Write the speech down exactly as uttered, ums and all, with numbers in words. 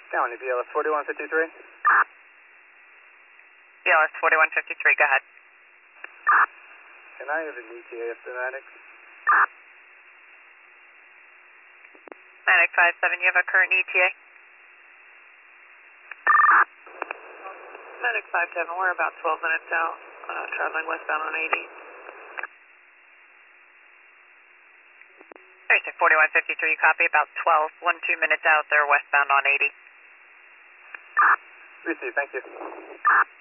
County, B L S forty-one fifty-three. B L S forty-one fifty-three, go ahead. Can I have an E T A schematic? Manic five seven, you have a current E T A? Medic five seven, we're about twelve minutes out, uh, traveling westbound on eighty. Thursday, forty-one fifty-three, copy, about twelve, one, two minutes out there, westbound on eighty. Receive, thank you.